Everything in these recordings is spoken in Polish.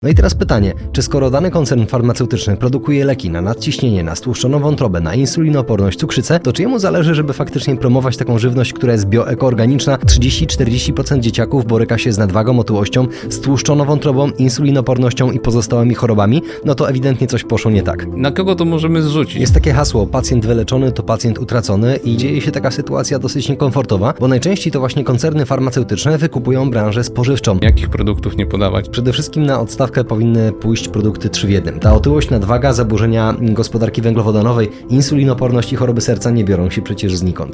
No i teraz pytanie, czy skoro dany koncern farmaceutyczny produkuje leki na nadciśnienie, na stłuszczoną wątrobę, na insulinooporność, cukrzycę, to czy jemu zależy, żeby faktycznie promować taką żywność, która jest bioekoorganiczna? 30-40% dzieciaków boryka się z nadwagą, otyłością, stłuszczoną wątrobą, insulinoopornością i pozostałymi chorobami, no to ewidentnie coś poszło nie tak. Na kogo to możemy zrzucić? Jest takie hasło, pacjent wyleczony to pacjent utracony i dzieje się taka sytuacja dosyć niekomfortowa, bo najczęściej to właśnie koncerny farmaceutyczne wykupują branżę spożywczą. Jakich produktów nie podawać? Przede wszystkim na odstawkę powinny pójść produkty 3 w 1. Ta otyłość, nadwaga, zaburzenia gospodarki węglowodanowej, insulinoporność i choroby serca nie biorą się przecież znikąd.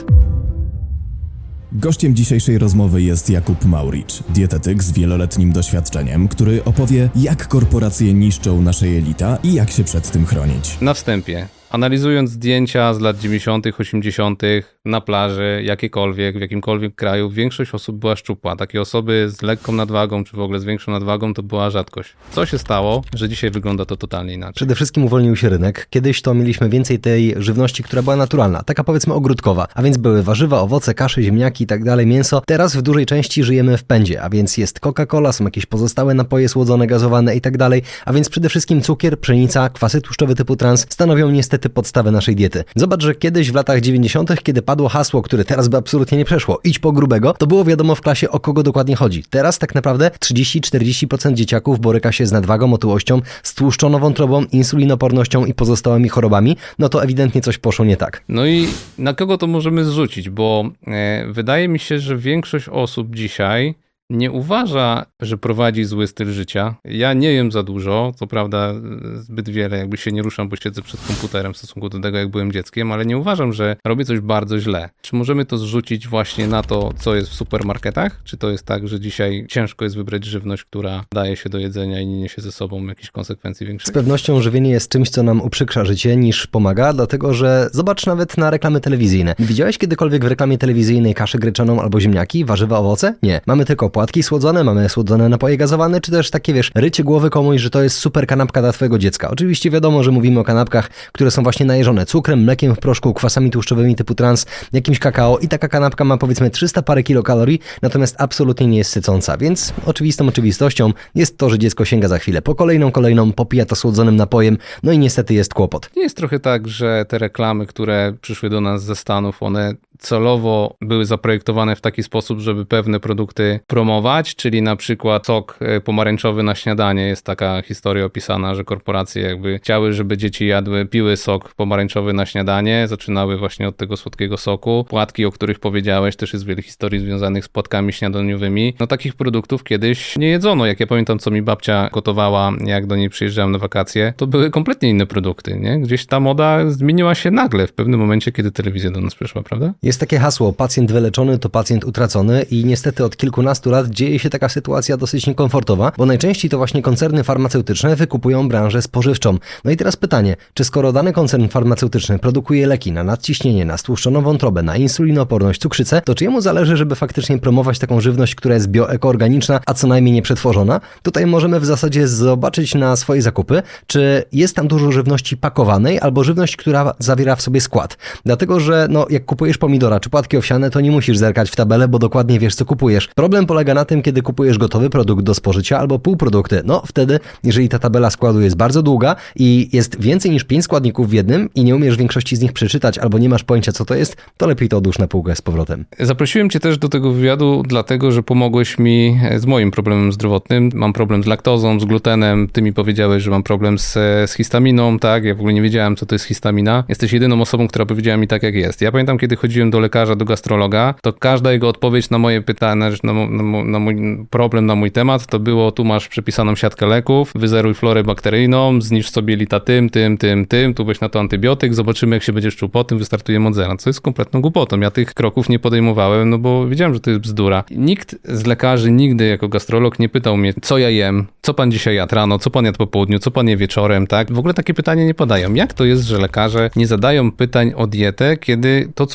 Gościem dzisiejszej rozmowy jest Jakub Mauricz, dietetyk z wieloletnim doświadczeniem, który opowie, jak korporacje niszczą nasze jelita i jak się przed tym chronić. Na wstępie, analizując zdjęcia z lat 90., 80. na plaży, jakiekolwiek, w jakimkolwiek kraju, większość osób była szczupła. Takie osoby z lekką nadwagą, czy w ogóle z większą nadwagą, to była rzadkość. Co się stało, że dzisiaj wygląda to totalnie inaczej? Przede wszystkim uwolnił się rynek. Kiedyś to mieliśmy więcej tej żywności, która była naturalna, taka powiedzmy ogródkowa, a więc były warzywa, owoce, kasze, ziemniaki i tak dalej, mięso. Teraz w dużej części żyjemy w pędzie, a więc jest Coca-Cola, są jakieś pozostałe napoje słodzone, gazowane i tak dalej, a więc przede wszystkim cukier, pszenica, kwasy tłuszczowe typu trans stanowią niestety podstawę naszej diety. Zobacz, że kiedyś w latach 90., kiedy padło hasło, które teraz by absolutnie nie przeszło, idź po grubego, to było wiadomo w klasie, o kogo dokładnie chodzi. Teraz tak naprawdę 30-40% dzieciaków boryka się z nadwagą, otyłością, stłuszczoną wątrobą, insulinoopornością i pozostałymi chorobami, no to ewidentnie coś poszło nie tak. No i na kogo to możemy zrzucić, bo wydaje mi się, że większość osób dzisiaj nie uważa, że prowadzi zły styl życia. Ja nie jem za dużo, co prawda zbyt wiele, jakby się nie ruszam, bo siedzę przed komputerem w stosunku do tego, jak byłem dzieckiem, ale nie uważam, że robię coś bardzo źle. Czy możemy to zrzucić właśnie na to, co jest w supermarketach? Czy to jest tak, że dzisiaj ciężko jest wybrać żywność, która daje się do jedzenia i nie niesie ze sobą jakichś konsekwencji większych? Z pewnością żywienie jest czymś, co nam uprzykrza życie, niż pomaga, dlatego że zobacz nawet na reklamy telewizyjne. Widziałeś kiedykolwiek w reklamie telewizyjnej kaszę gryczaną albo ziemniaki, warzywa, owoce? Nie. Mamy tylko płatki słodzone, mamy słodzone napoje gazowane, czy też takie, rycie głowy komuś, że to jest super kanapka dla twojego dziecka. Oczywiście wiadomo, że mówimy o kanapkach, które są właśnie najeżone cukrem, mlekiem w proszku, kwasami tłuszczowymi typu trans, jakimś kakao i taka kanapka ma powiedzmy 300 parę kilokalorii, natomiast absolutnie nie jest sycąca, więc oczywistą oczywistością jest to, że dziecko sięga za chwilę po kolejną, popija to słodzonym napojem, no i niestety jest kłopot. Nie jest trochę tak, że te reklamy, które przyszły do nas ze Stanów, one celowo były zaprojektowane w taki sposób, żeby pewne produkty promować, czyli na przykład sok pomarańczowy na śniadanie. Jest taka historia opisana, że korporacje jakby chciały, żeby dzieci piły sok pomarańczowy na śniadanie, zaczynały właśnie od tego słodkiego soku. Płatki, o których powiedziałeś, też jest wiele historii związanych z płatkami śniadaniowymi. No takich produktów kiedyś nie jedzono. Jak ja pamiętam, co mi babcia gotowała, jak do niej przyjeżdżałem na wakacje, to były kompletnie inne produkty, nie? Gdzieś ta moda zmieniła się nagle w pewnym momencie, kiedy telewizja do nas przyszła, prawda? Jest takie hasło, pacjent wyleczony to pacjent utracony i niestety od kilkunastu lat dzieje się taka sytuacja dosyć niekomfortowa, bo najczęściej to właśnie koncerny farmaceutyczne wykupują branżę spożywczą. No i teraz pytanie, czy skoro dany koncern farmaceutyczny produkuje leki na nadciśnienie, na stłuszczoną wątrobę, na insulinooporność, cukrzycę, to czy jemu zależy, żeby faktycznie promować taką żywność, która jest bioekoorganiczna, a co najmniej nieprzetworzona? Tutaj możemy w zasadzie zobaczyć na swoje zakupy, czy jest tam dużo żywności pakowanej albo żywność, która zawiera w sobie skład. Dlatego, że jak kupujesz pomidora czy płatki owsiane, to nie musisz zerkać w tabelę, bo dokładnie wiesz, co kupujesz. Problem polega na tym, kiedy kupujesz gotowy produkt do spożycia albo półprodukty. Wtedy, jeżeli ta tabela składu jest bardzo długa i jest więcej niż 5 składników w jednym i nie umiesz większości z nich przeczytać albo nie masz pojęcia, co to jest, to lepiej to odłóż na półkę z powrotem. Zaprosiłem cię też do tego wywiadu, dlatego, że pomogłeś mi z moim problemem zdrowotnym. Mam problem z laktozą, z glutenem. Ty mi powiedziałeś, że mam problem z histaminą, tak? Ja w ogóle nie wiedziałem, co to jest histamina. Jesteś jedyną osobą, która powiedziała mi tak, jak jest. Ja pamiętam, kiedy chodziłem do lekarza, do gastrologa, to każda jego odpowiedź na moje pytanie, na mój problem, na mój temat, to było: tu masz przepisaną siatkę leków, wyzeruj florę bakteryjną, zniszcz sobie jelita tym, tu weź na to antybiotyk, zobaczymy, jak się będziesz czuł po tym, wystartujemy od zera. Co jest kompletną głupotą. Ja tych kroków nie podejmowałem, bo wiedziałem, że to jest bzdura. Nikt z lekarzy nigdy jako gastrolog nie pytał mnie, co ja jem, co pan dzisiaj jadł rano, co pan jadł po południu, co pan je wieczorem, tak? W ogóle takie pytania nie padają. Jak to jest, że lekarze nie zadają pytań o dietę, kiedy to, co wrzucamy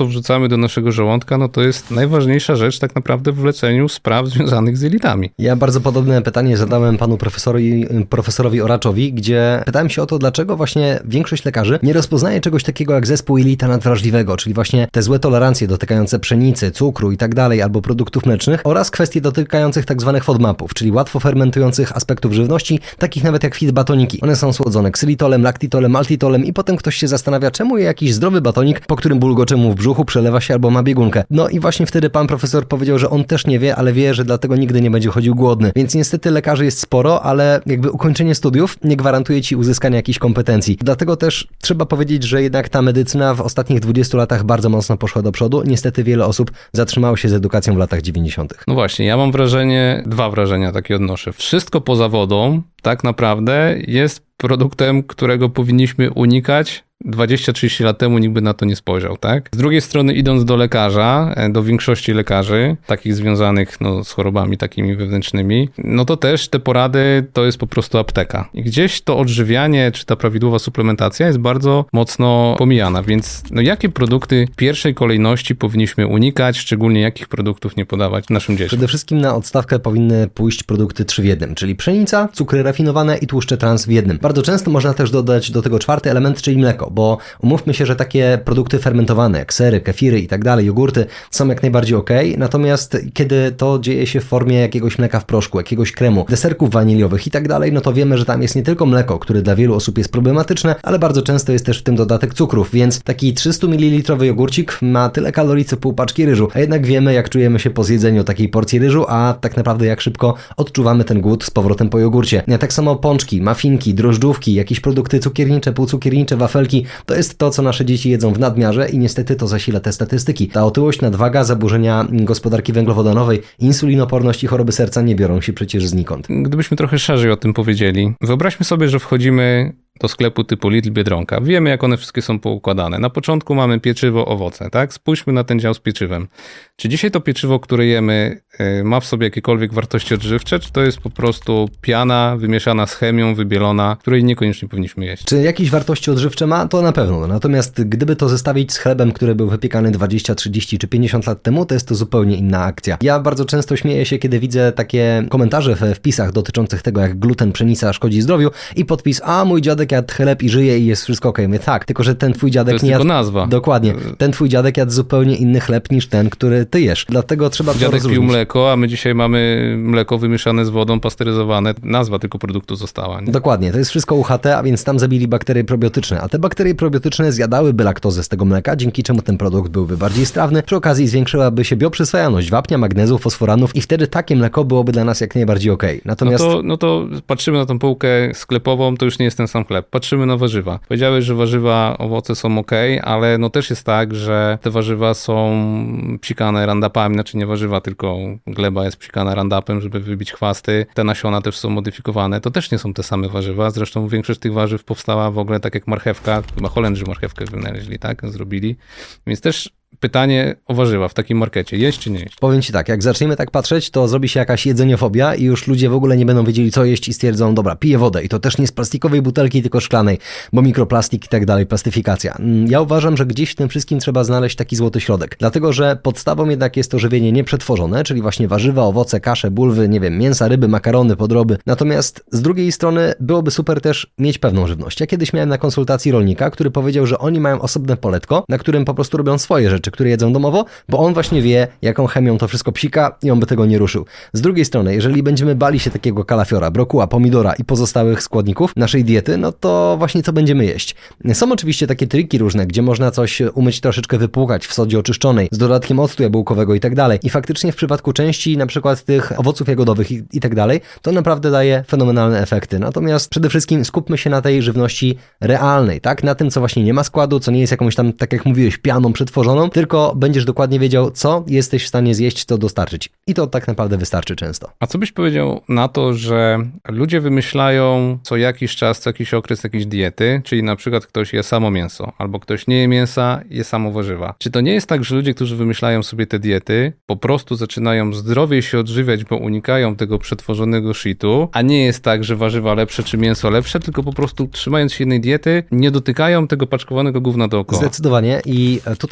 wrzucamy do naszego żołądka, no to jest najważniejsza rzecz tak naprawdę w leczeniu spraw związanych z jelitami. Ja bardzo podobne pytanie zadałem panu profesorowi Oraczowi, gdzie pytałem się o to, dlaczego właśnie większość lekarzy nie rozpoznaje czegoś takiego jak zespół jelita nadwrażliwego, czyli właśnie te złe tolerancje dotykające pszenicy, cukru i tak dalej, albo produktów mlecznych oraz kwestie dotykających tak zwanych FODMAP-ów, czyli łatwo fermentujących aspektów żywności, takich nawet jak fit batoniki. One są słodzone ksylitolem, laktitolem, maltitolem i potem ktoś się zastanawia, czemu jakiś zdrowy batonik, po którym bulgocze mu w brzuchu, przelewa się albo ma biegunkę. No i właśnie wtedy pan profesor powiedział, że on też nie wie, ale wie, że dlatego nigdy nie będzie chodził głodny. Więc niestety lekarzy jest sporo, ale jakby ukończenie studiów nie gwarantuje ci uzyskania jakichś kompetencji. Dlatego też trzeba powiedzieć, że jednak ta medycyna w ostatnich 20 latach bardzo mocno poszła do przodu. Niestety wiele osób zatrzymało się z edukacją w latach 90. No właśnie, ja mam wrażenie, dwa wrażenia takie odnoszę. Wszystko poza wodą tak naprawdę jest produktem, którego powinniśmy unikać. 20-30 lat temu nikt by na to nie spojrzał, tak? Z drugiej strony idąc do lekarza, do większości lekarzy, takich związanych z chorobami takimi wewnętrznymi, no to też te porady to jest po prostu apteka. I gdzieś to odżywianie, czy ta prawidłowa suplementacja jest bardzo mocno pomijana, więc jakie produkty w pierwszej kolejności powinniśmy unikać, szczególnie jakich produktów nie podawać naszym dzieciom? Przede wszystkim na odstawkę powinny pójść produkty 3 w 1, czyli pszenica, cukry rafinowane i tłuszcze trans w jednym. Bardzo często można też dodać do tego czwarty element, czyli mleko, bo umówmy się, że takie produkty fermentowane, jak sery, kefiry i tak dalej, jogurty są jak najbardziej okej, natomiast kiedy to dzieje się w formie jakiegoś mleka w proszku, jakiegoś kremu, deserków waniliowych i tak dalej, no to wiemy, że tam jest nie tylko mleko, które dla wielu osób jest problematyczne, ale bardzo często jest też w tym dodatek cukrów, więc taki 300 ml jogurcik ma tyle kalorii co pół paczki ryżu, a jednak wiemy, jak czujemy się po zjedzeniu takiej porcji ryżu, a tak naprawdę jak szybko odczuwamy ten głód z powrotem po jogurcie. Tak samo pączki, muffinki, drożdżówki, jakieś produkty cukiernicze, półcukiernicze, wafelki, to jest to, co nasze dzieci jedzą w nadmiarze i niestety to zasila te statystyki. Ta otyłość, nadwaga, zaburzenia gospodarki węglowodanowej, insulinoporność i choroby serca nie biorą się przecież znikąd. Gdybyśmy trochę szerzej o tym powiedzieli, wyobraźmy sobie, że wchodzimy do sklepu typu Lidl, Biedronka. Wiemy, jak one wszystkie są poukładane. Na początku mamy pieczywo, owoce, tak? Spójrzmy na ten dział z pieczywem. Czy dzisiaj to pieczywo, które jemy, ma w sobie jakiekolwiek wartości odżywcze, czy to jest po prostu piana wymieszana z chemią, wybielona, której niekoniecznie powinniśmy jeść? Czy jakieś wartości odżywcze ma? To na pewno. Natomiast gdyby to zestawić z chlebem, który był wypiekany 20, 30 czy 50 lat temu, to jest to zupełnie inna akcja. Ja bardzo często śmieję się, kiedy widzę takie komentarze we wpisach dotyczących tego, jak gluten, pszenica szkodzi zdrowiu i podpis, a mój dziadek jadł chleb i żyje i jest wszystko okej. Mówię, tak, tylko że ten twój dziadek to jest nie jadł... tylko nazwa. Dokładnie. Ten twój dziadek jadł zupełnie inny chleb niż ten, który ty jesz. Dlatego trzeba to rozróżnić. Dziadek pił mleko, a my dzisiaj mamy mleko wymieszane z wodą, pasteryzowane. Nazwa tylko produktu została. Nie? Dokładnie. To jest wszystko UHT, a więc tam zabili bakterie probiotyczne. A te bakterie probiotyczne zjadałyby laktozę z tego mleka, dzięki czemu ten produkt byłby bardziej strawny. Przy okazji zwiększyłaby się bioprzyswajalność wapnia, magnezu, fosforanów i wtedy takie mleko byłoby dla nas jak najbardziej okej. Natomiast... No to patrzymy na tą półkę sklepową, to już nie jest ten sam chleb. Patrzymy na warzywa. Powiedziałeś, że warzywa, owoce są okej, ale też jest tak, że te warzywa są psikane randapami, znaczy nie warzywa, tylko gleba jest psikana randapem, żeby wybić chwasty. Te nasiona też są modyfikowane. To też nie są te same warzywa. Zresztą większość tych warzyw powstała w ogóle tak jak marchewka. Chyba Holendrzy marchewkę wynaleźli, tak? Zrobili. Więc też pytanie o warzywa w takim markecie. Jeść czy nie jeść? Powiem ci tak, jak zaczniemy tak patrzeć, to zrobi się jakaś jedzeniofobia i już ludzie w ogóle nie będą wiedzieli, co jeść i stwierdzą, dobra, piję wodę i to też nie z plastikowej butelki, tylko szklanej, bo mikroplastik i tak dalej, plastyfikacja. Ja uważam, że gdzieś w tym wszystkim trzeba znaleźć taki złoty środek, dlatego, że podstawą jednak jest to żywienie nieprzetworzone, czyli właśnie warzywa, owoce, kasze, bulwy, nie wiem, mięsa, ryby, makarony, podroby. Natomiast z drugiej strony byłoby super też mieć pewną żywność. Ja kiedyś miałem na konsultacji rolnika, który powiedział, że oni mają osobne poletko, na którym po prostu robią swoje rzeczy, które jedzą domowo, bo on właśnie wie, jaką chemią to wszystko psika i on by tego nie ruszył. Z drugiej strony, jeżeli będziemy bali się takiego kalafiora, brokuła, pomidora i pozostałych składników naszej diety, no to właśnie co będziemy jeść? Są oczywiście takie triki różne, gdzie można coś umyć, troszeczkę wypłukać w sodzie oczyszczonej, z dodatkiem octu jabłkowego i tak dalej. I faktycznie w przypadku części na przykład tych owoców jagodowych i tak dalej, to naprawdę daje fenomenalne efekty. Natomiast przede wszystkim skupmy się na tej żywności realnej, tak? Na tym, co właśnie nie ma składu, co nie jest jakąś tam, tak jak mówiłeś, pianą przetworzoną, tylko będziesz dokładnie wiedział, co jesteś w stanie zjeść, co dostarczyć. I to tak naprawdę wystarczy często. A co byś powiedział na to, że ludzie wymyślają co jakiś czas, co jakiś okres jakieś diety, czyli na przykład ktoś je samo mięso, albo ktoś nie je mięsa, je samo warzywa. Czy to nie jest tak, że ludzie, którzy wymyślają sobie te diety, po prostu zaczynają zdrowiej się odżywiać, bo unikają tego przetworzonego shitu, a nie jest tak, że warzywa lepsze czy mięso lepsze, tylko po prostu trzymając się jednej diety, nie dotykają tego paczkowanego gówna dookoła. Zdecydowanie i tutaj jakby z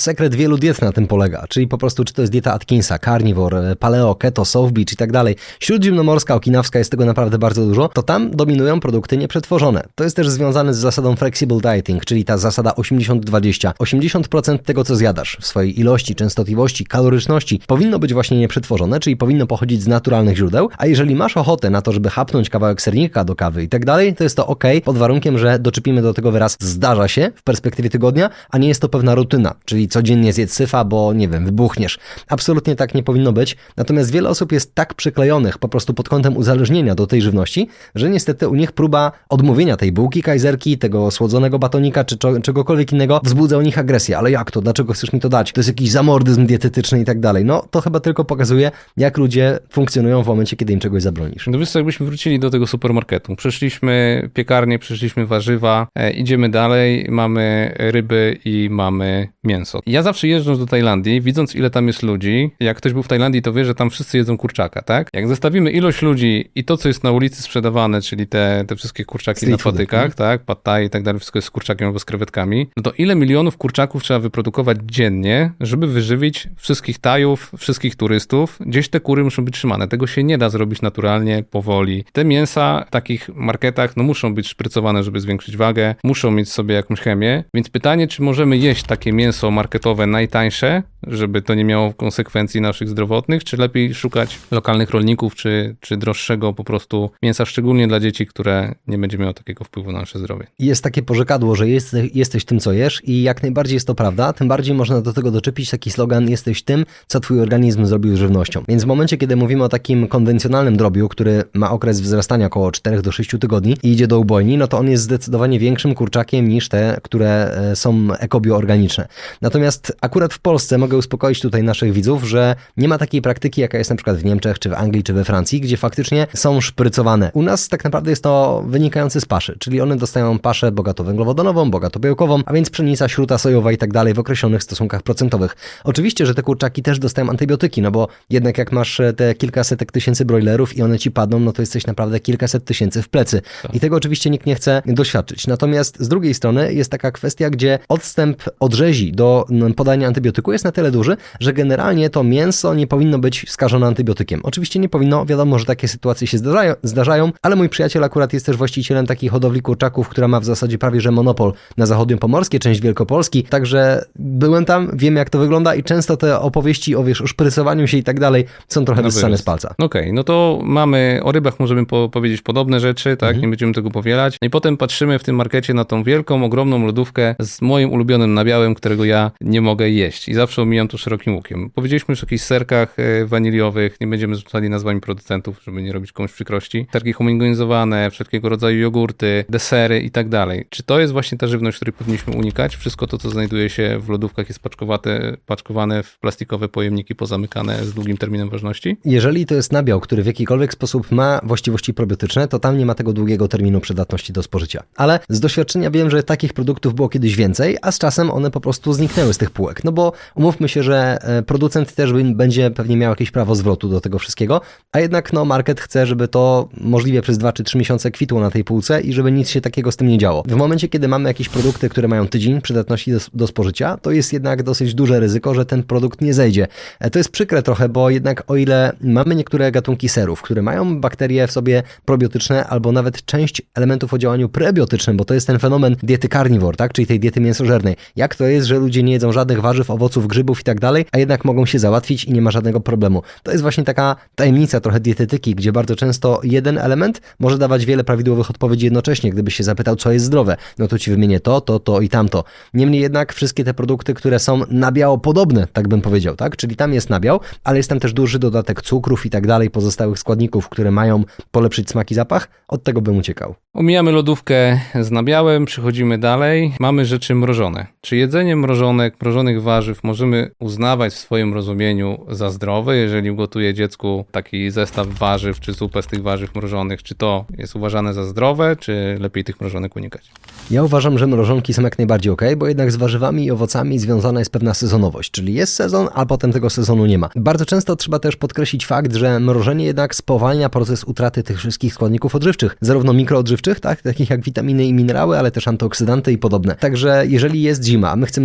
sekret wielu diet na tym polega, czyli po prostu czy to jest dieta Atkinsa, carnivore, paleo, keto, South Beach i tak dalej, śródziemnomorska, okinawska, jest tego naprawdę bardzo dużo, to tam dominują produkty nieprzetworzone. To jest też związane z zasadą flexible dieting, czyli ta zasada 80-20. 80% tego, co zjadasz w swojej ilości, częstotliwości, kaloryczności powinno być właśnie nieprzetworzone, czyli powinno pochodzić z naturalnych źródeł, a jeżeli masz ochotę na to, żeby hapnąć kawałek sernika do kawy i tak dalej, to jest to ok, pod warunkiem, że doczepimy do tego wyraz zdarza się w perspektywie tygodnia, a nie jest to pewna rutyna, czyli codziennie zjedz syfa, bo nie wiem, wybuchniesz. Absolutnie tak nie powinno być, natomiast wiele osób jest tak przyklejonych po prostu pod kątem uzależnienia do tej żywności, że niestety u nich próba odmówienia tej bułki kajzerki, tego słodzonego batonika czy czegokolwiek innego wzbudza u nich agresję. Ale jak to? Dlaczego chcesz mi to dać? To jest jakiś zamordyzm dietetyczny i tak dalej. No to chyba tylko pokazuje, jak ludzie funkcjonują w momencie, kiedy im czegoś zabronisz. No wiesz co, jakbyśmy wrócili do tego supermarketu. Przeszliśmy piekarnię, przeszliśmy warzywa, idziemy dalej, mamy ryby i mamy mięso. Ja zawsze jeżdżąc do Tajlandii, widząc ile tam jest ludzi, jak ktoś był w Tajlandii, to wie, że tam wszyscy jedzą kurczaka, tak? Jak zestawimy ilość ludzi i to, co jest na ulicy sprzedawane, czyli te wszystkie kurczaki Street na patykach, tak? Pad thai i tak dalej, wszystko jest z kurczakiem albo z krewetkami, no to ile milionów kurczaków trzeba wyprodukować dziennie, żeby wyżywić wszystkich Tajów, wszystkich turystów? Gdzieś te kury muszą być trzymane. Tego się nie da zrobić naturalnie, powoli. Te mięsa w takich marketach, no muszą być szprycowane, żeby zwiększyć wagę, muszą mieć sobie jakąś chemię, więc pytanie, czy możemy jeść takie mięso marketowe najtańsze, żeby to nie miało konsekwencji naszych zdrowotnych, czy lepiej szukać lokalnych rolników, czy droższego po prostu mięsa, szczególnie dla dzieci, które nie będzie miało takiego wpływu na nasze zdrowie. Jest takie porzekadło, że jesteś tym, co jesz i jak najbardziej jest to prawda, tym bardziej można do tego doczepić taki slogan: jesteś tym, co twój organizm zrobił z żywnością. Więc w momencie, kiedy mówimy o takim konwencjonalnym drobiu, który ma okres wzrastania około 4 do 6 tygodni i idzie do ubojni, no to on jest zdecydowanie większym kurczakiem niż te, które są ekobioorganiczne. Natomiast akurat w Polsce mogę uspokoić tutaj naszych widzów, że nie ma takiej praktyki, jaka jest na przykład w Niemczech, czy w Anglii, czy we Francji, gdzie faktycznie są szprycowane. U nas tak naprawdę jest to wynikające z paszy, czyli one dostają paszę bogato węglowodanową, bogato białkową, a więc pszenica, śruta sojowa i tak dalej w określonych stosunkach procentowych. Oczywiście, że te kurczaki też dostają antybiotyki, no bo jednak jak masz te kilkasetek tysięcy brojlerów i one ci padną, no to jesteś naprawdę kilkaset tysięcy w plecy. Tak. I tego oczywiście nikt nie chce doświadczyć. Natomiast z drugiej strony jest taka kwestia, gdzie odstęp od rzezi do podania antybiotyku jest na tyle duży, że generalnie to mięso nie powinno być skażone antybiotykiem. Oczywiście nie powinno, wiadomo, że takie sytuacje się zdarzają, ale mój przyjaciel akurat jest też właścicielem takiej hodowli kurczaków, która ma w zasadzie prawie że monopol na zachodniopomorskie, część Wielkopolski, także byłem tam, wiem jak to wygląda i często te opowieści o szprycowaniu się i tak dalej są trochę wyssane z palca. Okej, no to mamy, o rybach możemy powiedzieć podobne rzeczy, tak, nie będziemy tego powielać. No i potem patrzymy w tym markecie na tą wielką, ogromną lodówkę z moim ulubionym nabiałem, którego ja nie mogę jeść i zawsze omijam to szerokim łukiem. Powiedzieliśmy już o jakichś serkach waniliowych, nie będziemy rzucali nazwami producentów, żeby nie robić komuś przykrości. Serki homogenizowane, wszelkiego rodzaju jogurty, desery i tak dalej. Czy to jest właśnie ta żywność, której powinniśmy unikać? Wszystko to, co znajduje się w lodówkach, jest paczkowane w plastikowe pojemniki pozamykane z długim terminem ważności? Jeżeli to jest nabiał, który w jakikolwiek sposób ma właściwości probiotyczne, to tam nie ma tego długiego terminu przydatności do spożycia. Ale z doświadczenia wiem, że takich produktów było kiedyś więcej, a z czasem one po prostu zniknęły z tych półek. No bo umówmy się, że producent też będzie pewnie miał jakieś prawo zwrotu do tego wszystkiego, a jednak no market chce, żeby to możliwie przez 2 czy 3 miesiące kwitło na tej półce i żeby nic się takiego z tym nie działo. W momencie, kiedy mamy jakieś produkty, które mają tydzień przydatności do spożycia, to jest jednak dosyć duże ryzyko, że ten produkt nie zejdzie. To jest przykre trochę, bo jednak o ile mamy niektóre gatunki serów, które mają bakterie w sobie probiotyczne albo nawet część elementów o działaniu prebiotycznym, bo to jest ten fenomen diety carnivore, tak? Czyli tej diety mięsożernej. Jak to jest, że ludzie nie jedzą żadnych warzyw, owoców, grzybów i tak dalej, a jednak mogą się załatwić i nie ma żadnego problemu. To jest właśnie taka tajemnica trochę dietetyki, gdzie bardzo często jeden element może dawać wiele prawidłowych odpowiedzi jednocześnie. Gdybyś się zapytał, co jest zdrowe, no to ci wymienię to i tamto. Niemniej jednak wszystkie te produkty, które są nabiało podobne, tak bym powiedział, tak? Czyli tam jest nabiał, ale jest tam też duży dodatek cukrów i tak dalej, pozostałych składników, które mają polepszyć smak i zapach, od tego bym uciekał. Omijamy lodówkę z nabiałem, przechodzimy dalej. Mamy rzeczy mrożone. Czy jedzenie mrożonych warzyw możemy uznawać w swoim rozumieniu za zdrowe, jeżeli ugotuję dziecku taki zestaw warzyw, czy zupę z tych warzyw mrożonych? Czy to jest uważane za zdrowe, czy lepiej tych mrożonek unikać? Ja uważam, że mrożonki są jak najbardziej okej, bo jednak z warzywami i owocami związana jest pewna sezonowość, czyli jest sezon, a potem tego sezonu nie ma. Bardzo często trzeba też podkreślić fakt, że mrożenie jednak spowalnia proces utraty tych wszystkich składników odżywczych, zarówno mikroodżywczych, tak, takich jak witaminy i minerały, ale też antyoksydanty i podobne. Także jeżeli jest zima, a my chcemy zrobić jakąś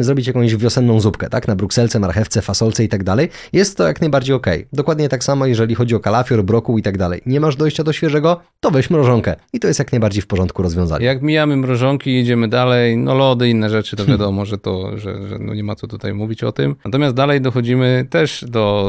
zamienić w wiosenną zupkę, tak? Na brukselce, marchewce, fasolce i tak dalej. Jest to jak najbardziej okej. Dokładnie tak samo, jeżeli chodzi o kalafior, brokuł i tak dalej. Nie masz dojścia do świeżego, to weź mrożonkę. I to jest jak najbardziej w porządku rozwiązanie. Jak mijamy mrożonki, jedziemy dalej, no lody, inne rzeczy, to wiadomo, że no nie ma co tutaj mówić o tym. Natomiast dalej dochodzimy też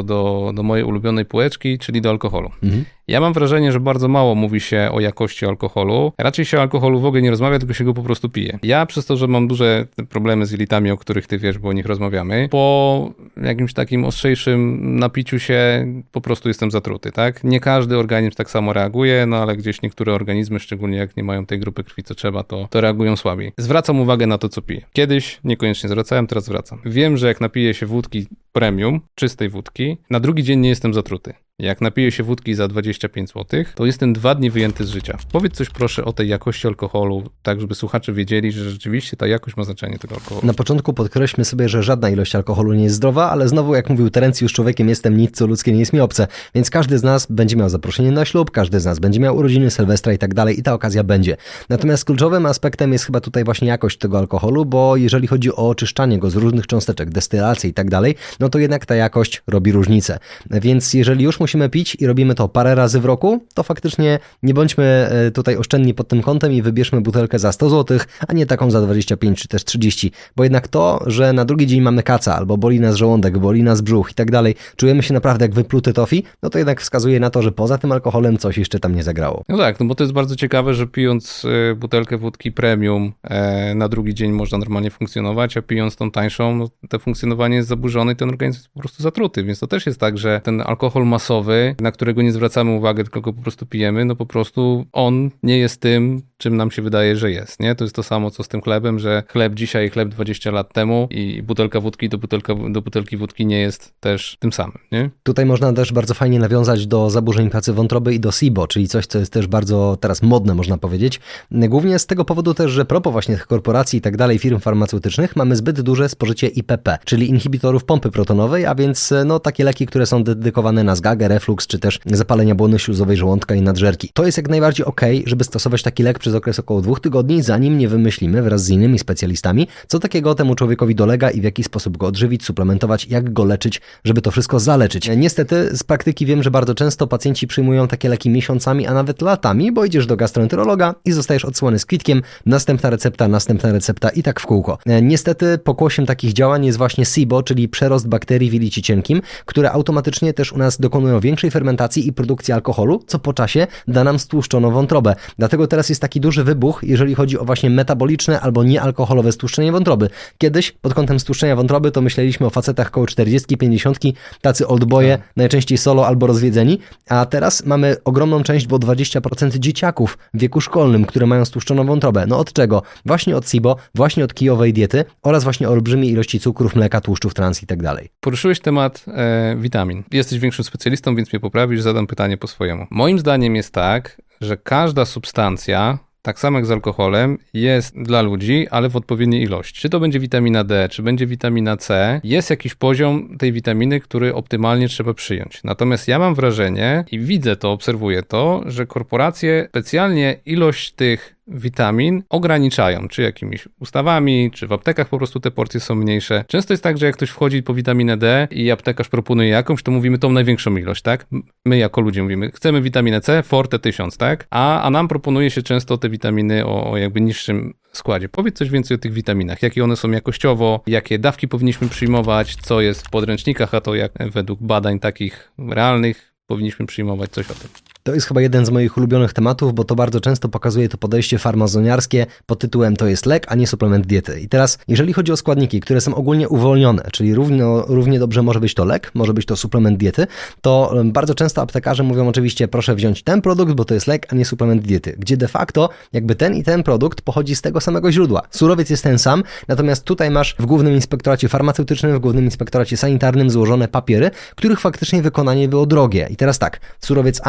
do mojej ulubionej półeczki, czyli do alkoholu. Ja mam wrażenie, że bardzo mało mówi się o jakości alkoholu. Raczej się o alkoholu w ogóle nie rozmawia, tylko się go po prostu pije. Ja przez to, że mam duże problemy z jelitami, o których ty wiesz, bo o nich rozmawiamy, po jakimś takim ostrzejszym napiciu się po prostu jestem zatruty, tak? Nie każdy organizm tak samo reaguje, no ale gdzieś niektóre organizmy, szczególnie jak nie mają tej grupy krwi, co trzeba, to reagują słabiej. Zwracam uwagę na to, co piję. Kiedyś niekoniecznie zwracałem, teraz zwracam. Wiem, że jak napiję się wódki premium, czystej wódki, na drugi dzień nie jestem zatruty. Jak napiję się wódki za 25 zł, to jestem 2 dni wyjęty z życia. Powiedz coś proszę o tej jakości alkoholu, tak żeby słuchacze wiedzieli, że rzeczywiście ta jakość ma znaczenie tego alkoholu. Na początku podkreślmy sobie, że żadna ilość alkoholu nie jest zdrowa, ale znowu, jak mówił Terencjusz, człowiekiem jestem, nic co ludzkie nie jest mi obce. Więc każdy z nas będzie miał zaproszenie na ślub, każdy z nas będzie miał urodziny, sylwestra i tak dalej i ta okazja będzie. Natomiast kluczowym aspektem jest chyba tutaj właśnie jakość tego alkoholu, bo jeżeli chodzi o oczyszczanie go z różnych cząsteczek, destylację i tak dalej, no to jednak ta jakość robi różnicę. Więc jeżeli już musimy pić i robimy to parę razy w roku, to faktycznie nie bądźmy tutaj oszczędni pod tym kątem i wybierzmy butelkę za 100 zł, a nie taką za 25 czy też 30, bo jednak to, że na drugi dzień mamy kaca, albo boli nas żołądek, boli nas brzuch i tak dalej, czujemy się naprawdę jak wypluty tofi, no to jednak wskazuje na to, że poza tym alkoholem coś jeszcze tam nie zagrało. No tak, no bo to jest bardzo ciekawe, że pijąc butelkę wódki premium na drugi dzień można normalnie funkcjonować, a pijąc tą tańszą, no to funkcjonowanie jest zaburzone i ten organizm jest po prostu zatruty, więc to też jest tak, że ten alkohol masowy, na którego nie zwracamy uwagi, tylko go po prostu pijemy, no po prostu on nie jest tym, czym nam się wydaje, że jest, nie? To jest to samo, co z tym chlebem, że chleb dzisiaj, chleb 20 lat temu i butelka wódki do butelki wódki nie jest też tym samym, nie? Tutaj można też bardzo fajnie nawiązać do zaburzeń pracy wątroby i do SIBO, czyli coś, co jest też bardzo teraz modne, można powiedzieć. Głównie z tego powodu też, że propos właśnie tych korporacji i tak dalej, firm farmaceutycznych, mamy zbyt duże spożycie IPP, czyli inhibitorów pompy protonowej, a więc no takie leki, które są dedykowane na zgagę, refluks, czy też zapalenia błony śluzowej żołądka i nadżerki. To jest jak najbardziej okej, żeby stosować taki lek przez okres około 2 tygodni, zanim nie wymyślimy wraz z innymi specjalistami, co takiego temu człowiekowi dolega i w jaki sposób go odżywić, suplementować, jak go leczyć, żeby to wszystko zaleczyć. Niestety z praktyki wiem, że bardzo często pacjenci przyjmują takie leki miesiącami, a nawet latami, bo idziesz do gastroenterologa i zostajesz odsłony z kwitkiem, następna recepta i tak w kółko. Niestety pokłosiem takich działań jest właśnie SIBO, czyli przerost bakterii w jelicie cienkim, które automatycznie też u nas dokonują większej fermentacji i produkcji alkoholu, co po czasie da nam stłuszczoną wątrobę. Dlatego teraz jest taki duży wybuch, jeżeli chodzi o właśnie metaboliczne albo niealkoholowe stłuszczenie wątroby. Kiedyś pod kątem stłuszczenia wątroby to myśleliśmy o facetach koło 40, 50, tacy oldboye, najczęściej solo albo rozwiedzeni, a teraz mamy ogromną część, bo 20% dzieciaków w wieku szkolnym, które mają stłuszczoną wątrobę. No od czego? Właśnie od SIBO, właśnie od kijowej diety oraz właśnie olbrzymiej ilości cukrów, mleka, tłuszczów trans i tak dalej. Poruszyłeś temat witamin. Jesteś większym specjalistą, więc mnie poprawisz, zadam pytanie po swojemu. Moim zdaniem jest tak, że każda substancja, tak samo jak z alkoholem, jest dla ludzi, ale w odpowiedniej ilości. Czy to będzie witamina D, czy będzie witamina C, jest jakiś poziom tej witaminy, który optymalnie trzeba przyjąć. Natomiast ja mam wrażenie i widzę to, obserwuję to, że korporacje specjalnie ilość tych witamin ograniczają, czy jakimiś ustawami, czy w aptekach po prostu te porcje są mniejsze. Często jest tak, że jak ktoś wchodzi po witaminę D i aptekarz proponuje jakąś, to mówimy tą największą ilość, tak? My jako ludzie mówimy, chcemy witaminę C, Forte 1000, tak? A nam proponuje się często te witaminy o jakby niższym składzie. Powiedz coś więcej o tych witaminach, jakie one są jakościowo, jakie dawki powinniśmy przyjmować, co jest w podręcznikach, a to jak według badań takich realnych powinniśmy przyjmować, coś o tym. To jest chyba jeden z moich ulubionych tematów, bo to bardzo często pokazuje to podejście farmazoniarskie pod tytułem to jest lek, a nie suplement diety. I teraz, jeżeli chodzi o składniki, które są ogólnie uwolnione, czyli równie dobrze może być to lek, może być to suplement diety, to bardzo często aptekarze mówią oczywiście proszę wziąć ten produkt, bo to jest lek, a nie suplement diety, gdzie de facto jakby ten i ten produkt pochodzi z tego samego źródła. Surowiec jest ten sam, natomiast tutaj masz w Głównym Inspektoracie Farmaceutycznym, w Głównym Inspektoracie Sanitarnym złożone papiery, których faktycznie wykonanie było drogie. I teraz tak, surowiec A i B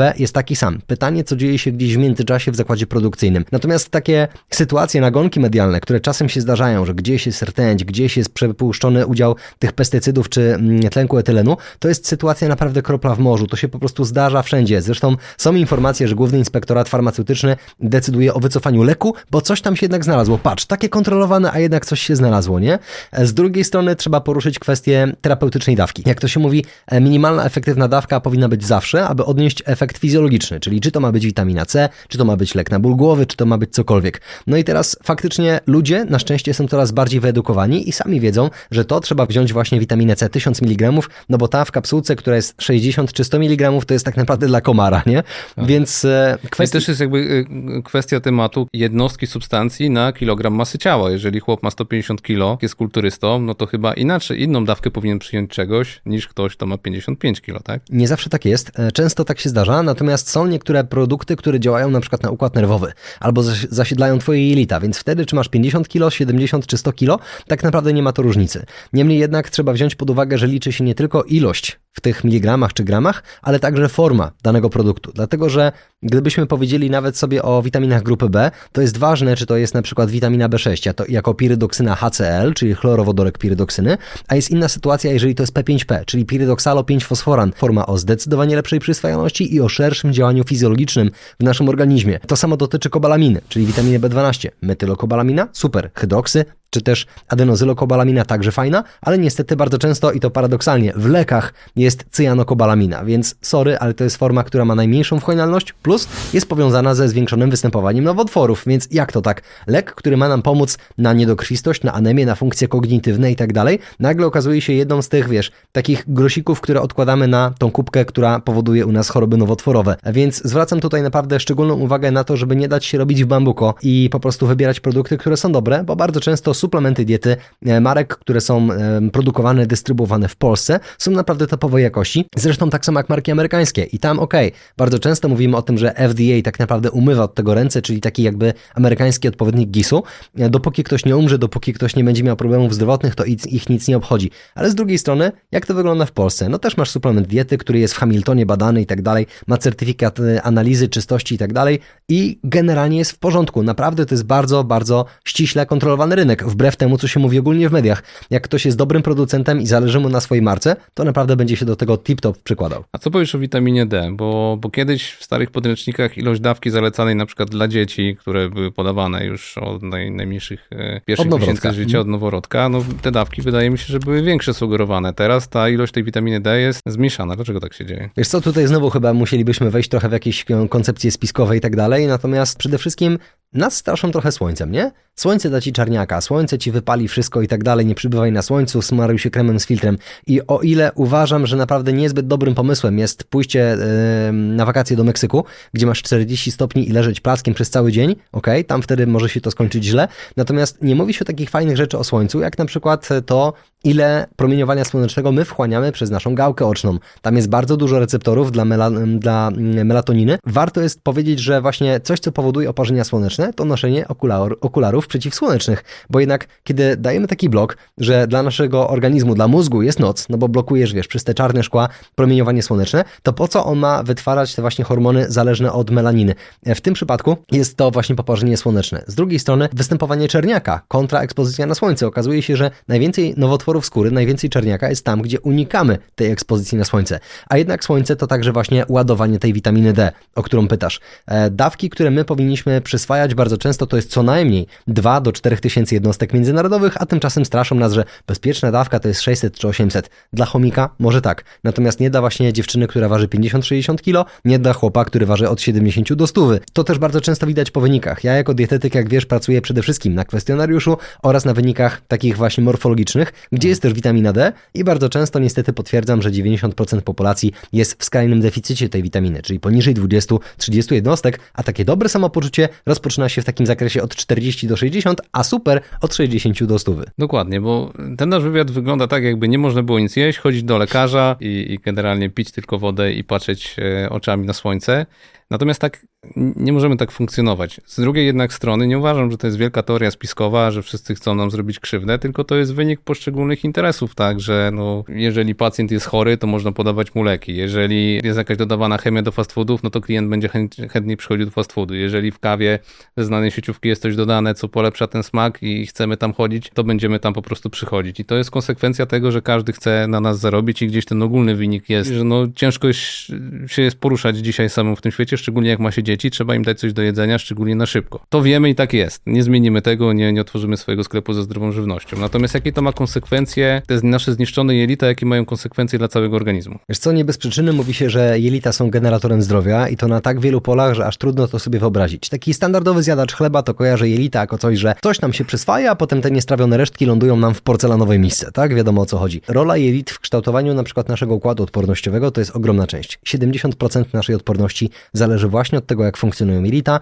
B jest taki sam. Pytanie, co dzieje się gdzieś w międzyczasie w zakładzie produkcyjnym. Natomiast takie sytuacje, nagonki medialne, które czasem się zdarzają, że gdzieś jest rtęć, gdzieś jest przepuszczony udział tych pestycydów czy tlenku etylenu, to jest sytuacja naprawdę kropla w morzu. To się po prostu zdarza wszędzie. Zresztą są informacje, że Główny Inspektorat Farmaceutyczny decyduje o wycofaniu leku, bo coś tam się jednak znalazło. Patrz, takie kontrolowane, a jednak coś się znalazło, nie? Z drugiej strony trzeba poruszyć kwestię terapeutycznej dawki. Jak to się mówi, minimalna efektywna dawka powinna być zawsze, aby odnieść efekt fizjologiczny, czyli czy to ma być witamina C, czy to ma być lek na ból głowy, czy to ma być cokolwiek. No i teraz faktycznie ludzie na szczęście są coraz bardziej wyedukowani i sami wiedzą, że to trzeba wziąć właśnie witaminę C 1000 mg, no bo ta w kapsułce, która jest 60 czy 100 mg, to jest tak naprawdę dla komara, nie? Tak. Więc kwestia... też jest jakby kwestia tematu jednostki substancji na kilogram masy ciała. Jeżeli chłop ma 150 kg, jest kulturystą, no to chyba inną dawkę powinien przyjąć czegoś niż ktoś, kto ma 55 kg, tak? Nie zawsze tak jest. Często tak się zdarza, natomiast są niektóre produkty, które działają na przykład na układ nerwowy albo zasiedlają twoje jelita, więc wtedy czy masz 50 kg, 70 czy 100 kg, tak naprawdę nie ma to różnicy. Niemniej jednak trzeba wziąć pod uwagę, że liczy się nie tylko ilość w tych miligramach czy gramach, ale także forma danego produktu. Dlatego, że gdybyśmy powiedzieli nawet sobie o witaminach grupy B, to jest ważne, czy to jest na przykład witamina B6, a to jako pirydoksyna HCl, czyli chlorowodorek pirydoksyny, a jest inna sytuacja, jeżeli to jest P5P, czyli pirydoksalo-5-fosforan, forma o zdecydowanie lepszej przyswajalności i o szerszym działaniu fizjologicznym w naszym organizmie. To samo dotyczy kobalaminy, czyli witaminy B12, metylokobalamina, super, hydroksy, czy też adenozylokobalamina, także fajna, ale niestety bardzo często i to paradoksalnie w lekach jest cyjanokobalamina, więc sorry, ale to jest forma, która ma najmniejszą wchłanialność, plus jest powiązana ze zwiększonym występowaniem nowotworów, więc jak to tak? Lek, który ma nam pomóc na niedokrwistość, na anemię, na funkcje kognitywne i tak dalej, nagle okazuje się jedną z tych, takich grosików, które odkładamy na tą kubkę, która powoduje u nas choroby nowotworowe. Więc zwracam tutaj naprawdę szczególną uwagę na to, żeby nie dać się robić w bambuko i po prostu wybierać produkty, które są dobre, bo bardzo często suplementy diety marek, które są produkowane, dystrybuowane w Polsce, są naprawdę topowej jakości. Zresztą tak samo jak marki amerykańskie. I tam bardzo często mówimy o tym, że FDA tak naprawdę umywa od tego ręce, czyli taki jakby amerykański odpowiednik GIS-u. Dopóki ktoś nie umrze, dopóki ktoś nie będzie miał problemów zdrowotnych, to ich nic nie obchodzi. Ale z drugiej strony, jak to wygląda w Polsce? No też masz suplement diety, który jest w Hamiltonie badany i tak dalej, ma certyfikat analizy czystości i tak dalej i generalnie jest w porządku. Naprawdę to jest bardzo, bardzo ściśle kontrolowany rynek. Wbrew temu, co się mówi ogólnie w mediach. Jak ktoś jest dobrym producentem i zależy mu na swojej marce, to naprawdę będzie się do tego tip-top przykładał. A co powiesz o witaminie D? Bo kiedyś w starych podręcznikach ilość dawki zalecanej na przykład dla dzieci, które były podawane już od najmniejszych pierwszych miesięcy życia, od noworodka, no te dawki wydaje mi się, że były większe sugerowane. Teraz ta ilość tej witaminy D jest zmniejszana. Dlaczego tak się dzieje? Wiesz co, tutaj znowu chyba musielibyśmy wejść trochę w jakieś koncepcje spiskowe i tak dalej, natomiast przede wszystkim nas straszą trochę słońcem, nie? Słońce da ci czarniaka, słońce ci wypali wszystko i tak dalej, nie przybywaj na słońcu, smaruj się kremem z filtrem. I o ile uważam, że naprawdę niezbyt dobrym pomysłem jest pójście na wakacje do Meksyku, gdzie masz 40 stopni i leżeć plackiem przez cały dzień, tam wtedy może się to skończyć źle, natomiast nie mówi się o takich fajnych rzeczy o słońcu, jak na przykład to, ile promieniowania słonecznego my wchłaniamy przez naszą gałkę oczną. Tam jest bardzo dużo receptorów dla melatoniny. Warto jest powiedzieć, że właśnie coś, co powoduje oparzenia słoneczne, to noszenie okularów przeciwsłonecznych, bo jednak kiedy dajemy taki blok, że dla naszego organizmu, dla mózgu jest noc, no bo blokujesz, przez te czarne szkła promieniowanie słoneczne, to po co on ma wytwarzać te właśnie hormony zależne od melaniny? W tym przypadku jest to właśnie poparzenie słoneczne. Z drugiej strony występowanie czerniaka kontra ekspozycja na słońce. Okazuje się, że najwięcej nowotworów skóry, najwięcej czerniaka jest tam, gdzie unikamy tej ekspozycji na słońce. A jednak słońce to także właśnie ładowanie tej witaminy D, o którą pytasz. Dawki, które my powinniśmy przyswajać bardzo często, to jest co najmniej 2 do 4 tysięcy jednostek międzynarodowych, a tymczasem straszą nas, że bezpieczna dawka to jest 600 czy 800. Dla chomika może tak, natomiast nie dla właśnie dziewczyny, która waży 50-60 kg, nie dla chłopa, który waży od 70 do 100. To też bardzo często widać po wynikach. Ja jako dietetyk, jak wiesz, pracuję przede wszystkim na kwestionariuszu oraz na wynikach takich właśnie morfologicznych, gdzie jest też witamina D i bardzo często niestety potwierdzam, że 90% populacji jest w skrajnym deficycie tej witaminy, czyli poniżej 20-30 jednostek, a takie dobre samopoczucie rozpoczyna się w takim zakresie od 40 do 60, a super od 60 do 100. Dokładnie, bo ten nasz wywiad wygląda tak, jakby nie można było nic jeść, chodzić do lekarza i generalnie pić tylko wodę i patrzeć oczami na słońce. Natomiast tak nie możemy tak funkcjonować. Z drugiej jednak strony nie uważam, że to jest wielka teoria spiskowa, że wszyscy chcą nam zrobić krzywdę, tylko to jest wynik poszczególnych interesów, tak, że jeżeli pacjent jest chory, to można podawać mu leki. Jeżeli jest jakaś dodawana chemia do fast foodów, no to klient będzie chętniej przychodził do fast foodu. Jeżeli w kawie ze znanej sieciówki jest coś dodane, co polepsza ten smak i chcemy tam chodzić, to będziemy tam po prostu przychodzić. I to jest konsekwencja tego, że każdy chce na nas zarobić i gdzieś ten ogólny wynik jest, że ciężko się jest poruszać dzisiaj samemu w tym świecie, szczególnie jak ma się dzieci, trzeba im dać coś do jedzenia, szczególnie na szybko. To wiemy i tak jest. Nie zmienimy tego, nie otworzymy swojego sklepu ze zdrową żywnością. Natomiast jakie to ma konsekwencje, te nasze zniszczone jelita, jakie mają konsekwencje dla całego organizmu? Wiesz co, nie bez przyczyny mówi się, że jelita są generatorem zdrowia i to na tak wielu polach, że aż trudno to sobie wyobrazić. Taki standardowy zjadacz chleba to kojarzy jelita jako coś, że coś nam się przyswaja, a potem te niestrawione resztki lądują nam w porcelanowej misce, tak? Wiadomo o co chodzi. Rola jelit w kształtowaniu na przykład naszego układu odpornościowego to jest ogromna część. 70% naszej odporności zależy właśnie od tego, jak funkcjonują jelita,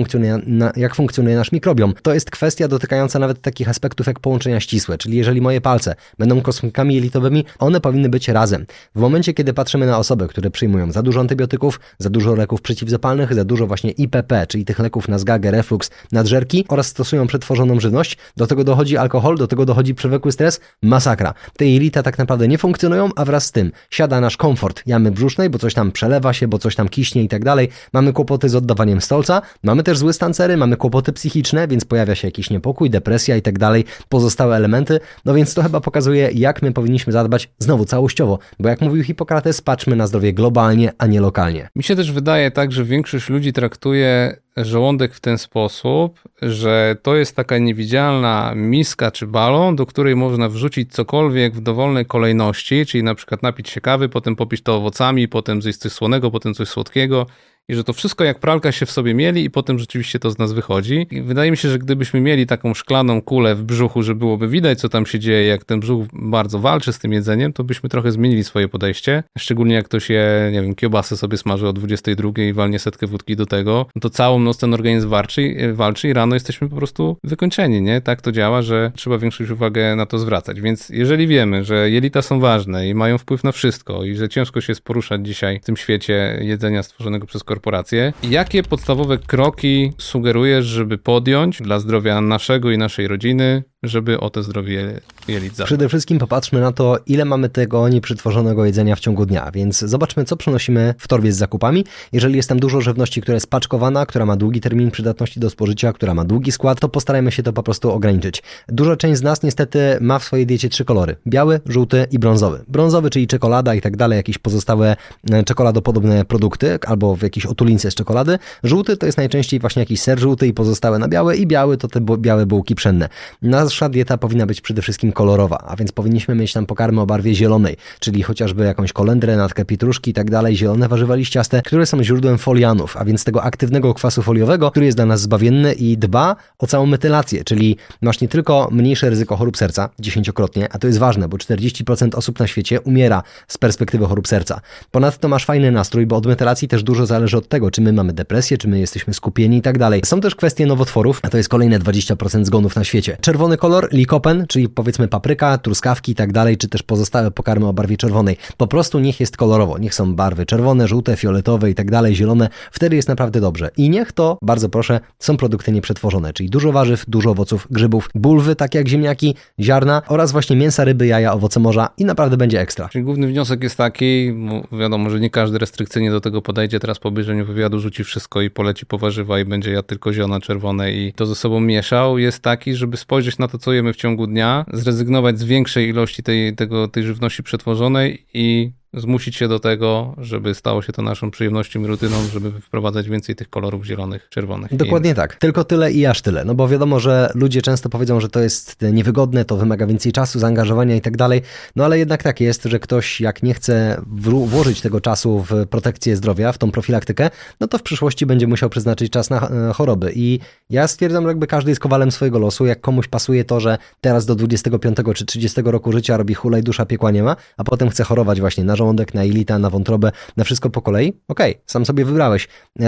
jak funkcjonuje nasz mikrobiom. To jest kwestia dotykająca nawet takich aspektów jak połączenia ścisłe, czyli jeżeli moje palce będą kosmikami jelitowymi, one powinny być razem. W momencie, kiedy patrzymy na osoby, które przyjmują za dużo antybiotyków, za dużo leków przeciwzapalnych, za dużo właśnie IPP, czyli tych leków na zgagę, refluks, nadżerki oraz stosują przetworzoną żywność, do tego dochodzi alkohol, do tego dochodzi przewlekły stres, masakra. Te jelita tak naprawdę nie funkcjonują, a wraz z tym siada nasz komfort jamy brzusznej, bo coś tam przelewa się, bo coś tam kiśnie i tak dalej. Mamy kłopoty z oddawaniem stolca, mamy też złe stancery, mamy kłopoty psychiczne, więc pojawia się jakiś niepokój, depresja i tak dalej, pozostałe elementy. No więc to chyba pokazuje, jak my powinniśmy zadbać znowu całościowo, bo jak mówił Hipokrates, patrzmy na zdrowie globalnie, a nie lokalnie. Mi się też wydaje tak, że większość ludzi traktuje żołądek w ten sposób, że to jest taka niewidzialna miska czy balon, do której można wrzucić cokolwiek w dowolnej kolejności, czyli na przykład napić się kawy, potem popić to owocami, potem zjeść coś słonego, potem coś słodkiego. I że to wszystko jak pralka się w sobie mieli i potem rzeczywiście to z nas wychodzi. I wydaje mi się, że gdybyśmy mieli taką szklaną kulę w brzuchu, że byłoby widać, co tam się dzieje, jak ten brzuch bardzo walczy z tym jedzeniem, to byśmy trochę zmienili swoje podejście. Szczególnie jak ktoś nie wiem, kiełbasę sobie smaży o 22 i walnie setkę wódki do tego, no to całą noc ten organizm walczy i rano jesteśmy po prostu wykończeni, nie? Tak to działa, że trzeba większą uwagę na to zwracać. Więc jeżeli wiemy, że jelita są ważne i mają wpływ na wszystko i że ciężko się jest poruszać dzisiaj w tym świecie jedzenia stworzonego przez korporacje. Jakie podstawowe kroki sugerujesz, żeby podjąć dla zdrowia naszego i naszej rodziny, żeby o te zdrowie jelit zadbać? Przede wszystkim popatrzmy na to, ile mamy tego nieprzetworzonego jedzenia w ciągu dnia, więc zobaczmy, co przenosimy w torbie z zakupami. Jeżeli jest tam dużo żywności, która jest paczkowana, która ma długi termin przydatności do spożycia, która ma długi skład, to postarajmy się to po prostu ograniczyć. Duża część z nas niestety ma w swojej diecie 3 kolory. Biały, żółty i brązowy. Brązowy, czyli czekolada i tak dalej, jakieś pozostałe czekoladopodobne produkty, albo w jakiejś otulince z czekolady. Żółty to jest najczęściej właśnie jakiś ser żółty i pozostałe na białe i biały to te białe bułki pszenne. Nasza dieta powinna być przede wszystkim kolorowa, a więc powinniśmy mieć tam pokarmy o barwie zielonej, czyli chociażby jakąś kolendrę, natkę pietruszki i tak dalej, zielone warzywa liściaste, które są źródłem folianów, a więc tego aktywnego kwasu foliowego, który jest dla nas zbawienny i dba o całą metylację, czyli masz nie tylko mniejsze ryzyko chorób serca, 10-krotnie, a to jest ważne, bo 40% osób na świecie umiera z perspektywy chorób serca. Ponadto masz fajny nastrój, bo od metylacji też dużo zależy od tego, czy my mamy depresję, czy my jesteśmy skupieni i tak dalej. Są też kwestie nowotworów, a to jest kolejne 20% zgonów na świecie. Czerwony kolor, likopen, czyli powiedzmy papryka, truskawki i tak dalej, czy też pozostałe pokarmy o barwie czerwonej. Po prostu niech jest kolorowo, niech są barwy czerwone, żółte, fioletowe i tak dalej, zielone, wtedy jest naprawdę dobrze. I niech to, bardzo proszę, są produkty nieprzetworzone, czyli dużo warzyw, dużo owoców, grzybów, bulwy, takie jak ziemniaki, ziarna oraz właśnie mięsa, ryby, jaja, owoce morza i naprawdę będzie ekstra. Czyli główny wniosek jest taki, wiadomo, że nie każdy restrykcyjnie do tego podejdzie, teraz po obejrzeniu wywiadu rzuci wszystko i poleci po warzywa i będzie jadł tylko ziona czerwone i to ze sobą mieszał, jest taki, żeby spojrzeć na to, co jemy w ciągu dnia, zrezygnować z większej ilości tej żywności przetworzonej i zmusić się do tego, żeby stało się to naszą przyjemnością i rutyną, żeby wprowadzać więcej tych kolorów zielonych, czerwonych. Dokładnie tak. Tylko tyle i aż tyle. No bo wiadomo, że ludzie często powiedzą, że to jest niewygodne, to wymaga więcej czasu, zaangażowania i tak dalej. No ale jednak tak jest, że ktoś jak nie chce włożyć tego czasu w protekcję zdrowia, w tą profilaktykę, no to w przyszłości będzie musiał przeznaczyć czas na choroby. I ja stwierdzam, że jakby każdy jest kowalem swojego losu. Jak komuś pasuje to, że teraz do 25 czy 30 roku życia robi hulaj, dusza, piekła nie ma, a potem chce chorować właśnie na żołądek, na jelita, na wątrobę, na wszystko po kolei. Okej, sam sobie wybrałeś.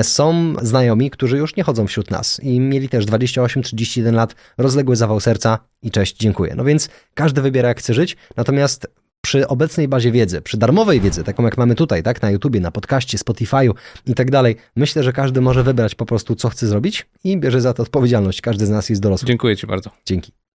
Są znajomi, którzy już nie chodzą wśród nas i mieli też 28-31 lat, rozległy zawał serca i cześć, dziękuję. No więc każdy wybiera jak chce żyć, natomiast Przy obecnej bazie wiedzy, przy darmowej wiedzy, taką jak mamy tutaj, tak, na YouTubie, na podcaście, Spotify'u i tak dalej, myślę, że każdy może wybrać po prostu, co chce zrobić i bierze za to odpowiedzialność. Każdy z nas jest dorosły. Dziękuję Ci bardzo. Dzięki.